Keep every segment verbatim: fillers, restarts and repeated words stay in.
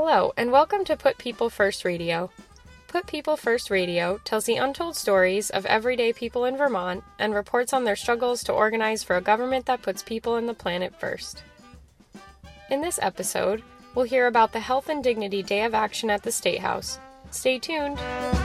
Hello, and welcome to Put People First Radio. Put People First Radio tells the untold stories of everyday people in Vermont and reports on their struggles to organize for a government that puts people and the planet first. In this episode, we'll hear about the Health and Dignity Day of Action at the State House. Stay tuned!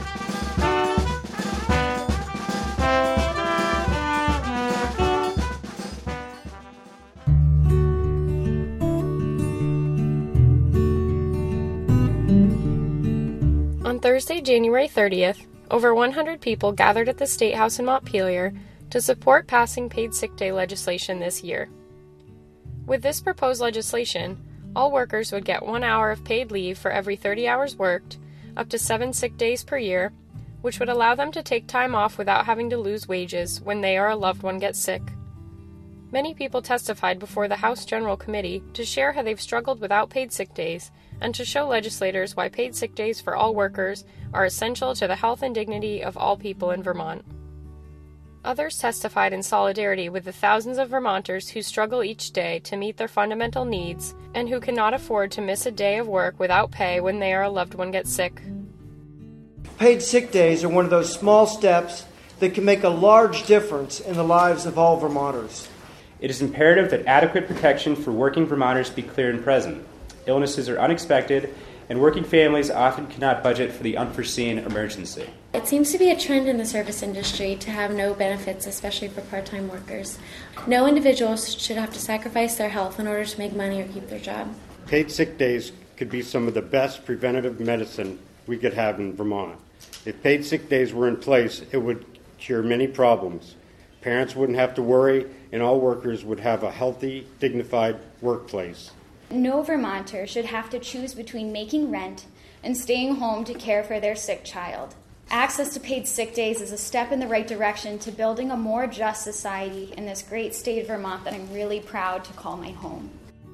On Thursday, January thirtieth, over one hundred people gathered at the State House in Montpelier to support passing paid sick day legislation this year. With this proposed legislation, all workers would get one hour of paid leave for every thirty hours worked, up to seven sick days per year, which would allow them to take time off without having to lose wages when they or a loved one gets sick. Many people testified before the House General Committee to share how they've struggled without paid sick days and to show legislators why paid sick days for all workers are essential to the health and dignity of all people in Vermont. Others testified in solidarity with the thousands of Vermonters who struggle each day to meet their fundamental needs and who cannot afford to miss a day of work without pay when they or a loved one gets sick. Paid sick days are one of those small steps that can make a large difference in the lives of all Vermonters. It is imperative that adequate protection for working Vermonters be clear and present. Illnesses are unexpected, and working families often cannot budget for the unforeseen emergency. It seems to be a trend in the service industry to have no benefits, especially for part-time workers. No individual should have to sacrifice their health in order to make money or keep their job. Paid sick days could be some of the best preventative medicine we could have in Vermont. If paid sick days were in place, it would cure many problems. Parents wouldn't have to worry, and all workers would have a healthy, dignified workplace. No Vermonter should have to choose between making rent and staying home to care for their sick child. Access to paid sick days is a step in the right direction to building a more just society in this great state of Vermont that I'm really proud to call my home.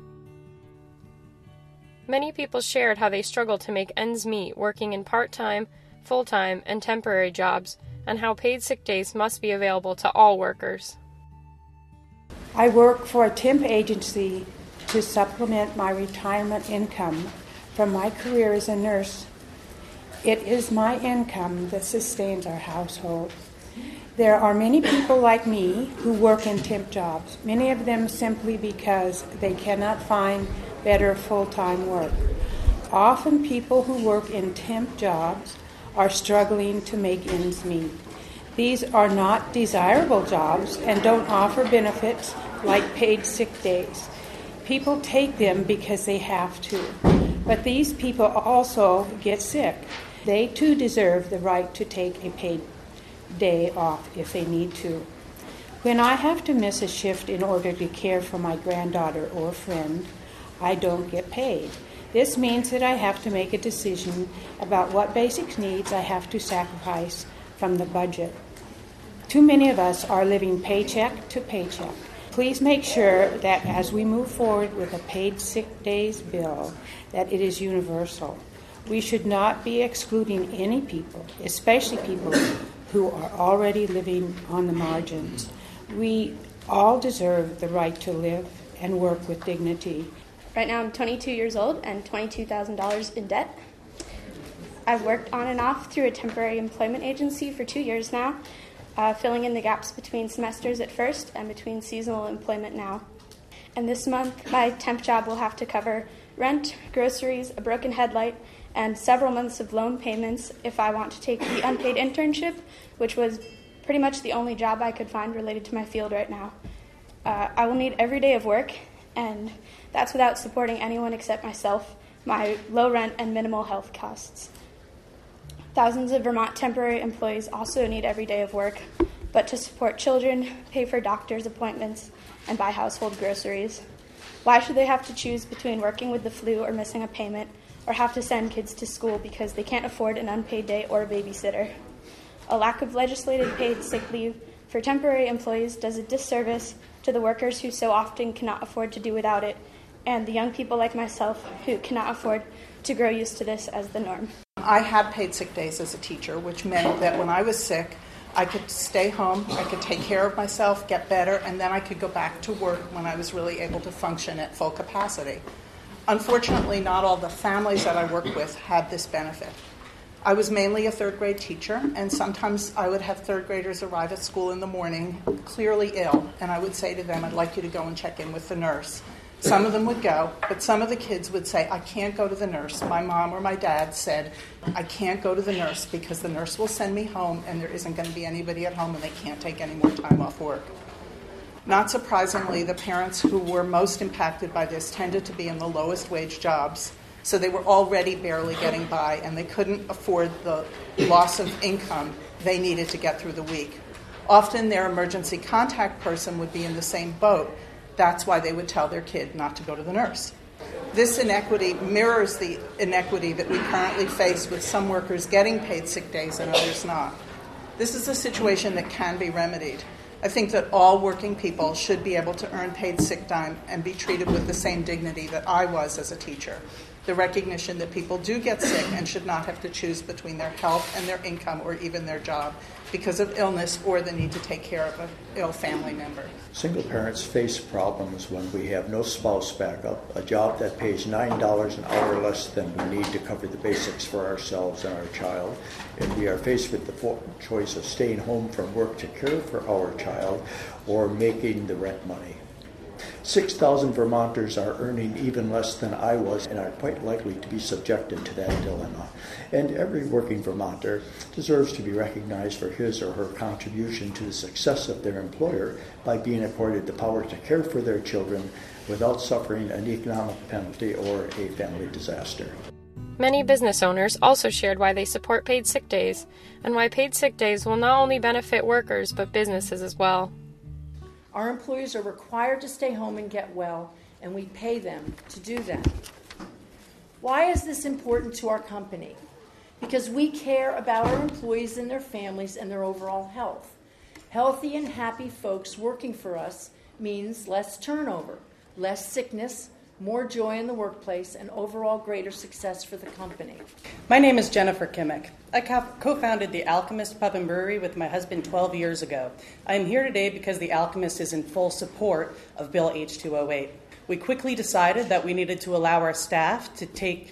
Many people shared how they struggle to make ends meet working in part-time, full-time, and temporary jobs, and how paid sick days must be available to all workers. I work for a temp agency to supplement my retirement income from my career as a nurse. It is my income that sustains our household. There are many people like me who work in temp jobs, many of them simply because they cannot find better full-time work. Often people who work in temp jobs are struggling to make ends meet. These are not desirable jobs and don't offer benefits like paid sick days. People take them because they have to, but these people also get sick. They too deserve the right to take a paid day off if they need to. When I have to miss a shift in order to care for my granddaughter or friend, I don't get paid. This means that I have to make a decision about what basic needs I have to sacrifice from the budget. Too many of us are living paycheck to paycheck. Please make sure that as we move forward with a paid sick days bill, that it is universal. We should not be excluding any people, especially people who are already living on the margins. We all deserve the right to live and work with dignity. Right now I'm twenty-two years old and twenty-two thousand dollars in debt. I've worked on and off through a temporary employment agency for two years now, Uh, filling in the gaps between semesters at first and between seasonal employment now. And this month, my temp job will have to cover rent, groceries, a broken headlight, and several months of loan payments if I want to take the unpaid internship, which was pretty much the only job I could find related to my field right now. Uh, I will need every day of work, and that's without supporting anyone except myself, my low rent and minimal health costs. Thousands of Vermont temporary employees also need every day of work, but to support children, pay for doctor's appointments, and buy household groceries. Why should they have to choose between working with the flu or missing a payment, or have to send kids to school because they can't afford an unpaid day or a babysitter? A lack of legislated paid sick leave for temporary employees does a disservice to the workers who so often cannot afford to do without it, and the young people like myself who cannot afford to grow used to this as the norm. I had paid sick days as a teacher, which meant that when I was sick, I could stay home, I could take care of myself, get better, and then I could go back to work when I was really able to function at full capacity. Unfortunately, not all the families that I worked with had this benefit. I was mainly a third grade teacher, and sometimes I would have third graders arrive at school in the morning clearly ill, and I would say to them, I'd like you to go and check in with the nurse. Some of them would go, but some of the kids would say, I can't go to the nurse. My mom or my dad said, I can't go to the nurse because the nurse will send me home and there isn't going to be anybody at home and they can't take any more time off work. Not surprisingly, the parents who were most impacted by this tended to be in the lowest wage jobs, so they were already barely getting by and they couldn't afford the loss of income they needed to get through the week. Often their emergency contact person would be in the same boat. That's why they would tell their kid not to go to the nurse. This inequity mirrors the inequity that we currently face with some workers getting paid sick days and others not. This is a situation that can be remedied. I think that all working people should be able to earn paid sick time and be treated with the same dignity that I was as a teacher. The recognition that people do get sick and should not have to choose between their health and their income or even their job because of illness or the need to take care of an ill family member. Single parents face problems when we have no spouse backup, a job that pays nine dollars an hour less than we need to cover the basics for ourselves and our child, and we are faced with the choice of staying home from work to care for our child or making the rent money. six thousand Vermonters are earning even less than I was and are quite likely to be subjected to that dilemma. And every working Vermonter deserves to be recognized for his or her contribution to the success of their employer by being accorded the power to care for their children without suffering an economic penalty or a family disaster. Many business owners also shared why they support paid sick days, and why paid sick days will not only benefit workers but businesses as well. Our employees are required to stay home and get well, and we pay them to do that. Why is this important to our company? Because we care about our employees and their families and their overall health. Healthy and happy folks working for us means less turnover, less sickness, more joy in the workplace, and overall greater success for the company. My name is Jennifer Kimmick. I co-founded the Alchemist Pub and Brewery with my husband twelve years ago. I am here today because the Alchemist is in full support of Bill H two oh eight. We quickly decided that we needed to allow our staff to take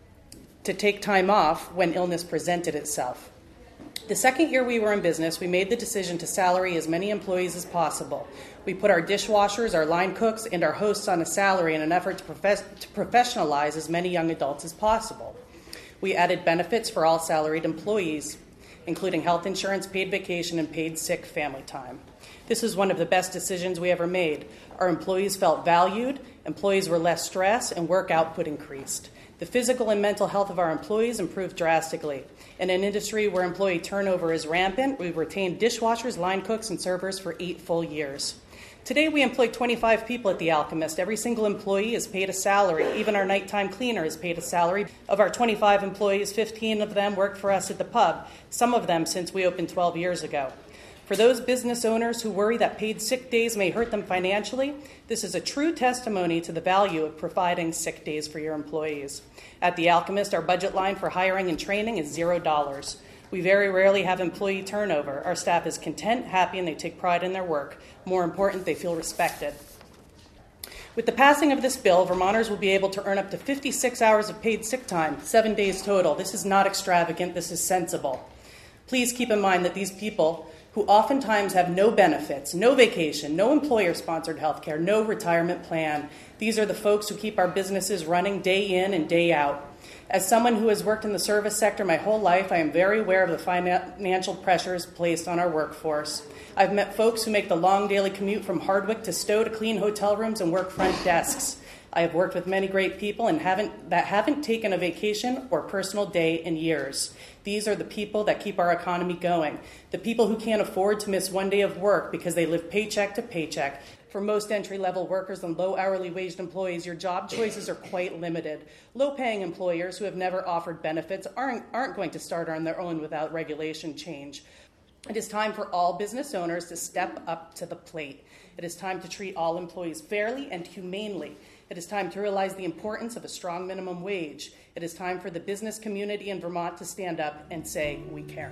to take time off when illness presented itself. The second year we were in business, we made the decision to salary as many employees as possible. We put our dishwashers, our line cooks, and our hosts on a salary in an effort to, profess- to professionalize as many young adults as possible. We added benefits for all salaried employees, including health insurance, paid vacation, and paid sick family time. This was one of the best decisions we ever made. Our employees felt valued, employees were less stressed, and work output increased. The physical and mental health of our employees improved drastically. In an industry where employee turnover is rampant, we've retained dishwashers, line cooks, and servers for eight full years. Today, we employ twenty-five people at The Alchemist. Every single employee is paid a salary. Even our nighttime cleaner is paid a salary. Of our twenty-five employees, fifteen of them work for us at the pub, some of them since we opened twelve years ago. For those business owners who worry that paid sick days may hurt them financially, this is a true testimony to the value of providing sick days for your employees. At The Alchemist, our budget line for hiring and training is zero dollars. We very rarely have employee turnover. Our staff is content, happy, and they take pride in their work. More important, they feel respected. With the passing of this bill, Vermonters will be able to earn up to fifty-six hours of paid sick time, seven days total. This is not extravagant. This is sensible. Please keep in mind that these people who oftentimes have no benefits, no vacation, no employer-sponsored health care, no retirement plan. These are the folks who keep our businesses running day in and day out. As someone who has worked in the service sector my whole life, I am very aware of the financial pressures placed on our workforce. I've met folks who make the long daily commute from Hardwick to Stowe to clean hotel rooms and work front desks. I have worked with many great people and haven't that haven't taken a vacation or personal day in years. These are the people that keep our economy going, the people who can't afford to miss one day of work because they live paycheck to paycheck. For most entry-level workers and low hourly waged employees, your job choices are quite limited. Low-paying employers who have never offered benefits aren't, aren't going to start on their own without regulation change. It is time for all business owners to step up to the plate. It is time to treat all employees fairly and humanely. It is time to realize the importance of a strong minimum wage. It is time for the business community in Vermont to stand up and say, we care.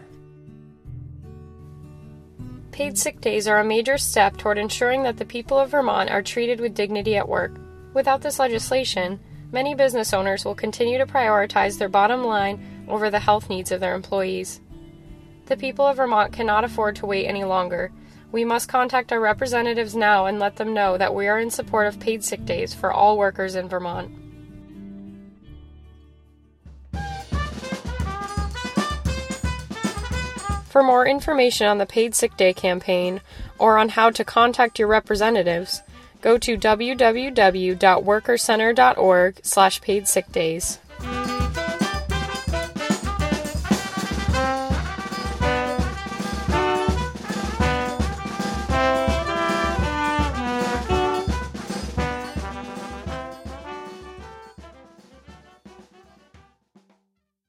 Paid sick days are a major step toward ensuring that the people of Vermont are treated with dignity at work. Without this legislation, many business owners will continue to prioritize their bottom line over the health needs of their employees. The people of Vermont cannot afford to wait any longer. We must contact our representatives now and let them know that we are in support of paid sick days for all workers in Vermont. For more information on the Paid Sick Day campaign or on how to contact your representatives, go to w w w dot workercenter dot org slash paid sick days.